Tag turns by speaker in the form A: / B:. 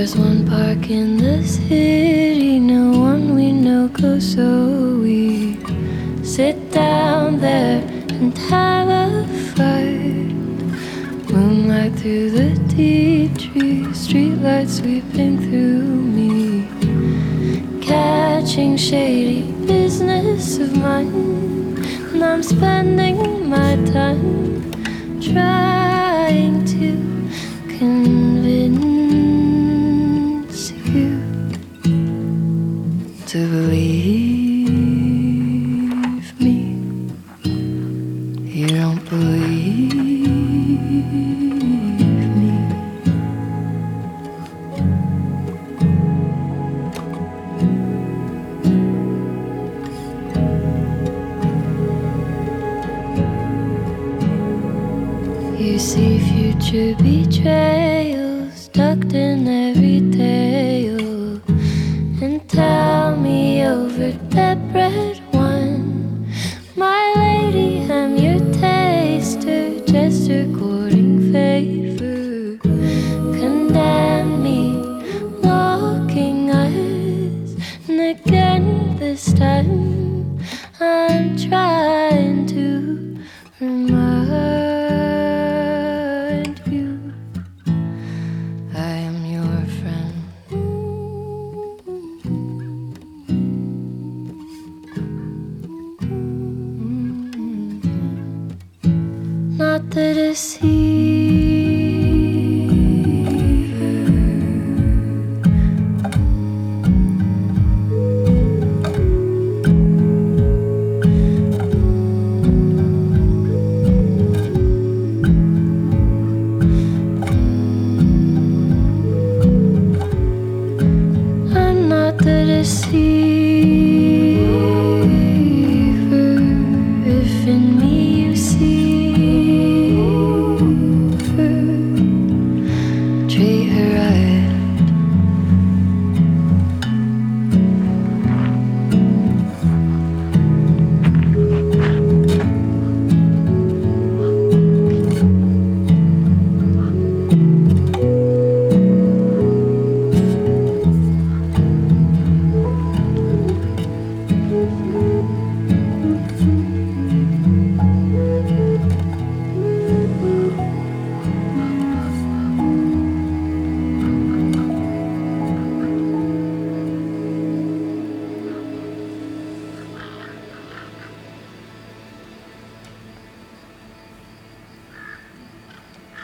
A: There's one park in the city, no one we know goes, so we sit down there and have a fight. Moonlight through the deep trees, streetlights sweeping through me, catching shady business of mine. And I'm spending my time trying to convince you to believe me. You don't believe me. You see future betrayals tucked in every tale, and tell me over that bread wine, my lady, I'm your taster, jester courting favor. Condemn me, locking eyes, and again this time I'm trying to remind you I am your friend. Not the deceiver. I'm not the deceiver.